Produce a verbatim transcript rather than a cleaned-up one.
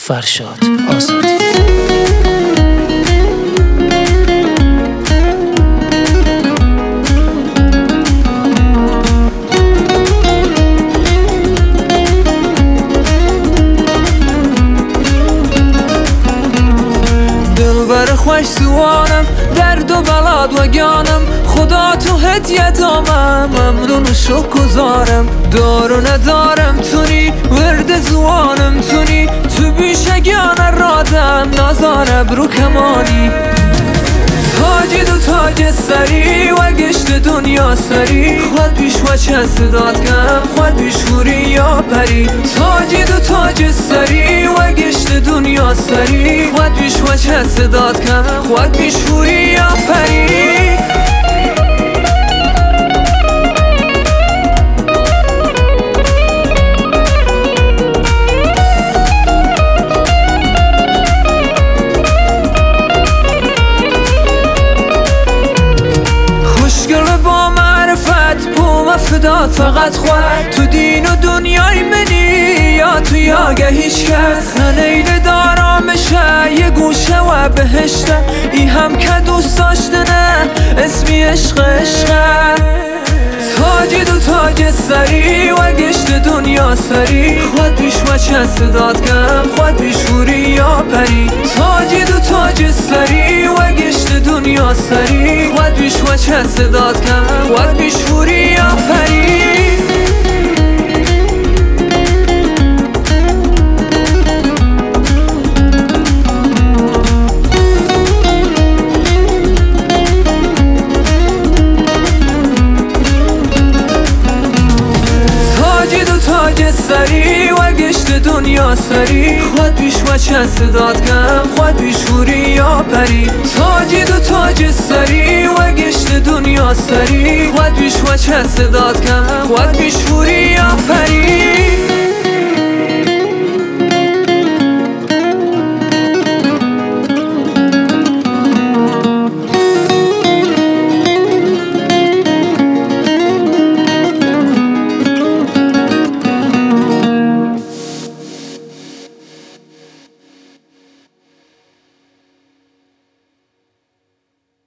فرشاد آزادی. دلبر خوش سوانم، درد و بلاد و گانم، خدا تو هدیه دامم، ممنون و شکرگزارم. دار و ندارم تونی، ورد زوانم تونی، تو بیشگان رادم، نازان ابرو کمانی. تاجی دو تاج سری و گشت دنیا سری، خود پیش و چه صدات کم، خود پیش خوری یا پری. تاجی دو تاج سری و گشت دنیا سری، خود پیش و چه صدات کم، خود پیش خوری یا پری. فدات فقط خود تو دین و دنیای منی، یا تو یاگه هیچ کس نیل دارامشه، یه گوشه و بهشته ای هم که دوست داشته نه، اسمی عشق عشقه. تاجی دو تاج سری و گشت دنیا سری، خود پیش و چه صدات کم، خود پیش خوری یا پری. تاجی دو تاج سری و گشت دنیا سری، خود پیش و چه صدات کم، خود پیش خوری یا پری. سری و گشت دنیا سری، خود پیش و چه صدات کم، خود پیش خوری یا پری. تاجی دو تاج سری و گشت دنیا سری، خود پیش و چه صدات کم، خود پیش خوری یا پری.